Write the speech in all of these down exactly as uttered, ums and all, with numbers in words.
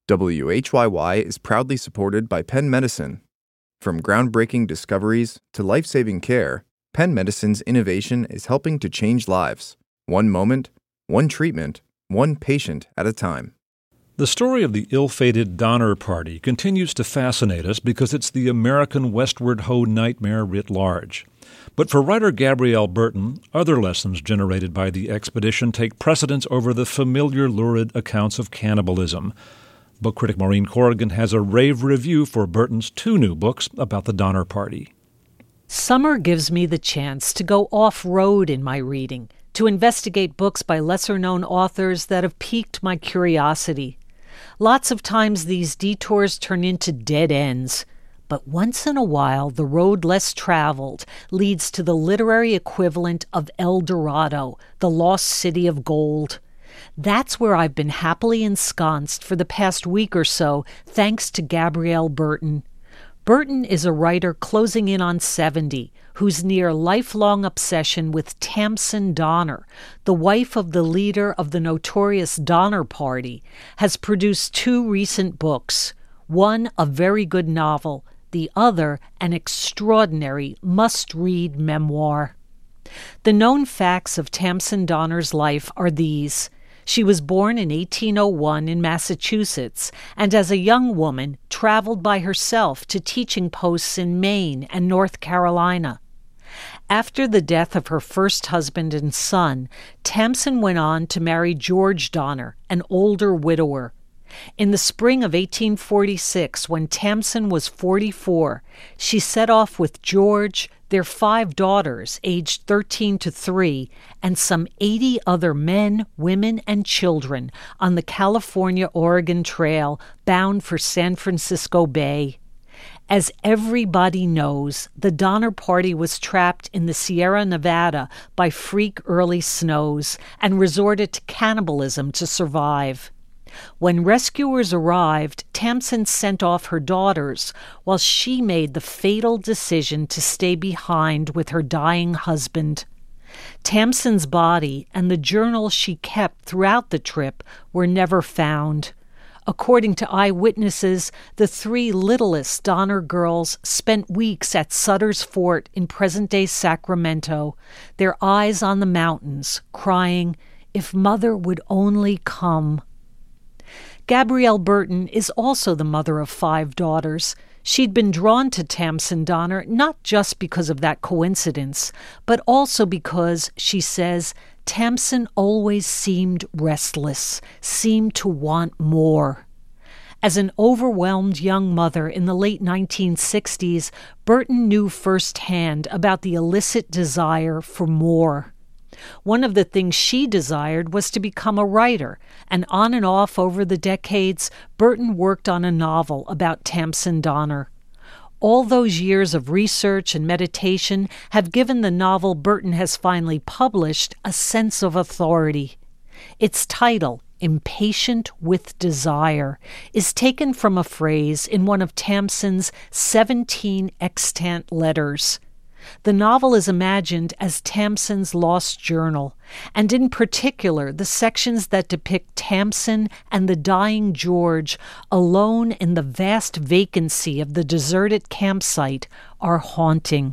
W H Y Y is proudly supported by Penn Medicine. From groundbreaking discoveries to life-saving care, Penn Medicine's innovation is helping to change lives, one moment, one treatment, one patient at a time. The story of the ill-fated Donner Party continues to fascinate us because it's the American Westward Ho nightmare writ large. But for writer Gabrielle Burton, other lessons generated by the expedition take precedence over the familiar lurid accounts of cannibalism. Book critic Maureen Corrigan has a rave review for Burton's two new books about the Donner Party. Summer gives me the chance to go off-road in my reading, to investigate books by lesser-known authors that have piqued my curiosity. Lots of times these detours turn into dead ends, but once in a while the road less traveled leads to the literary equivalent of El Dorado, the lost city of gold. That's where I've been happily ensconced for the past week or so, thanks to Gabrielle Burton. Burton is a writer closing in on seventy, whose near lifelong obsession with Tamsen Donner, the wife of the leader of the notorious Donner Party, has produced two recent books, one a very good novel, the other an extraordinary must-read memoir. The known facts of Tamsen Donner's life are these. She was born in eighteen oh one in Massachusetts, and as a young woman traveled by herself to teaching posts in Maine and North Carolina. After the death of her first husband and son, Tamsen went on to marry George Donner, an older widower. In the spring of eighteen forty-six, when Tamsen was forty-four, she set off with George, their five daughters, aged thirteen to three, and some eighty other men, women, and children on the California-Oregon Trail bound for San Francisco Bay. As everybody knows, the Donner Party was trapped in the Sierra Nevada by freak early snows and resorted to cannibalism to survive. When rescuers arrived, Tamsen sent off her daughters, while she made the fatal decision to stay behind with her dying husband. Tamsen's body and the journal she kept throughout the trip were never found. According to eyewitnesses, the three littlest Donner girls spent weeks at Sutter's Fort in present-day Sacramento, their eyes on the mountains, crying, "If Mother would only come." Gabrielle Burton is also the mother of five daughters. She'd been drawn to Tamsen Donner not just because of that coincidence, but also because, she says, Tamsen always seemed restless, seemed to want more. As an overwhelmed young mother in the late nineteen sixties, Burton knew firsthand about the illicit desire for more. One of the things she desired was to become a writer, and on and off over the decades, Burton worked on a novel about Tamsen Donner. All those years of research and meditation have given the novel Burton has finally published a sense of authority. Its title, Impatient with Desire, is taken from a phrase in one of Tamsen's seventeen extant letters. The novel is imagined as Tamsen's lost journal, and in particular the sections that depict Tamsen and the dying George alone in the vast vacancy of the deserted campsite are haunting.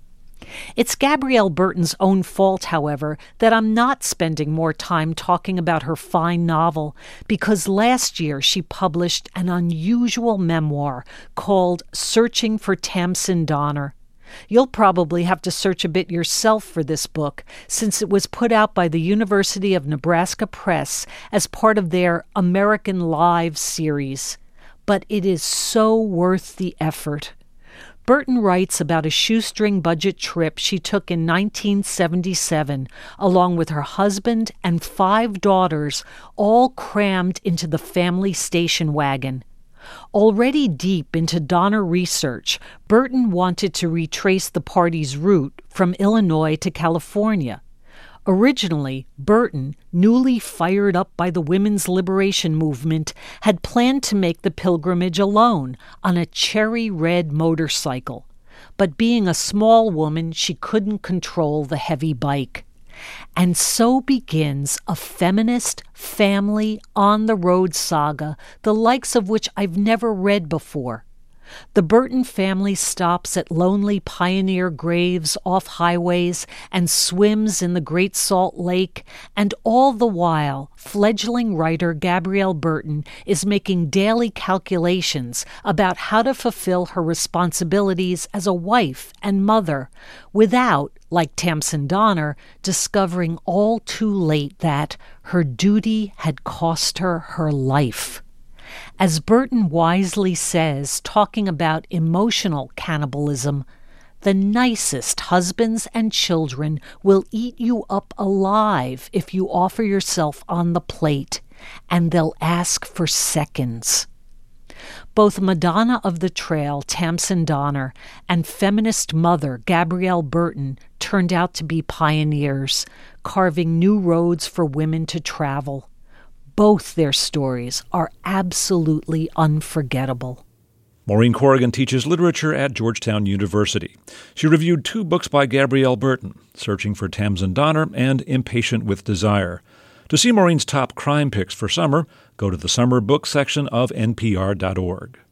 It's Gabrielle Burton's own fault, however, that I'm not spending more time talking about her fine novel, because last year she published an unusual memoir called Searching for Tamsen Donner. You'll probably have to search a bit yourself for this book, since it was put out by the University of Nebraska Press as part of their American Lives series. But it is so worth the effort. Burton writes about a shoestring budget trip she took in nineteen seventy-seven, along with her husband and five daughters, all crammed into the family station wagon. Already deep into Donner research, Burton wanted to retrace the party's route from Illinois to California. Originally, Burton, newly fired up by the women's liberation movement, had planned to make the pilgrimage alone on a cherry red motorcycle. But being a small woman, she couldn't control the heavy bike. And so begins a feminist, family, on-the-road saga, the likes of which I've never read before. The Burton family stops at lonely pioneer graves off highways and swims in the Great Salt Lake, and all the while, fledgling writer Gabrielle Burton is making daily calculations about how to fulfill her responsibilities as a wife and mother without, like Tamsen Donner, discovering all too late that her duty had cost her her life. As Burton wisely says, talking about emotional cannibalism, the nicest husbands and children will eat you up alive if you offer yourself on the plate, and they'll ask for seconds. Both Madonna of the Trail, Tamsen Donner, and feminist mother, Gabrielle Burton, turned out to be pioneers, carving new roads for women to travel. Both their stories are absolutely unforgettable. Maureen Corrigan teaches literature at Georgetown University. She reviewed two books by Gabrielle Burton, Searching for Tamsen Donner and Impatient with Desire. To see Maureen's top crime picks for summer, go to the summer book section of N P R dot org.